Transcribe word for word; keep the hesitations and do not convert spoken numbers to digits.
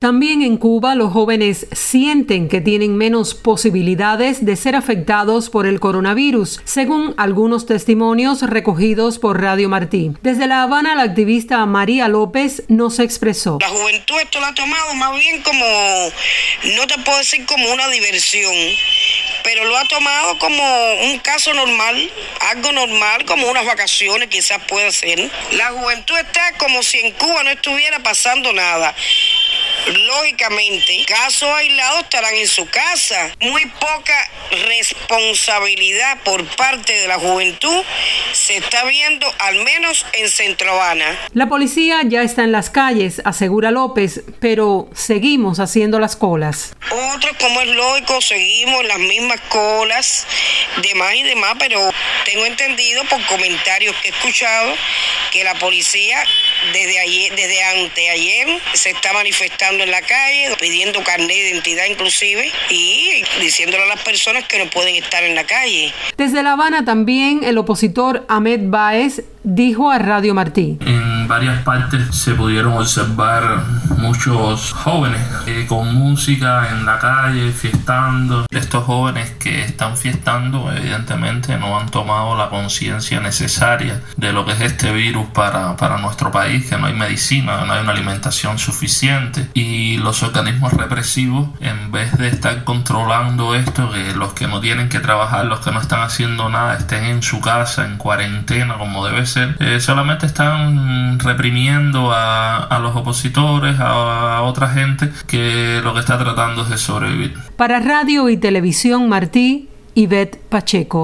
También en Cuba, los jóvenes sienten que tienen menos posibilidades de ser afectados por el coronavirus, según algunos testimonios recogidos por Radio Martí. Desde La Habana, la activista María López nos expresó. La juventud esto lo ha tomado más bien como, no te puedo decir como una diversión, pero lo ha tomado como un caso normal, algo normal, como unas vacaciones quizás pueda ser. La juventud está como si en Cuba no estuviera pasando nada. Lógicamente, casos aislados estarán en su casa. Muy poca responsabilidad por parte de la juventud se está viendo, al menos en Centro Habana. La policía ya está en las calles, asegura López, pero seguimos haciendo las colas. Otros, como es lógico, seguimos las mismas colas, demás y demás, pero tengo entendido por comentarios que he escuchado que la policía desde ayer, desde anteayer se está manifestando en la calle, pidiendo carnet de identidad inclusive y diciéndole a las personas que no pueden estar en la calle. Desde La Habana también el opositor Ahmed Báez dijo a Radio Martí. En varias partes se pudieron observar muchos jóvenes eh, con música en la calle, fiestando. Estos jóvenes que están fiestando evidentemente no han tomado la conciencia necesaria de lo que es este virus para, para nuestro país, que no hay medicina, no hay una alimentación suficiente y los organismos represivos, en vez de estar controlando esto, que los que no tienen que trabajar, los que no están haciendo nada, estén en su casa, en cuarentena como debe ser, eh, solamente están reprimiendo a, a los opositores, a, a otra gente que lo que está tratando es de sobrevivir. Para Radio y Televisión Martí, Ivette Pacheco.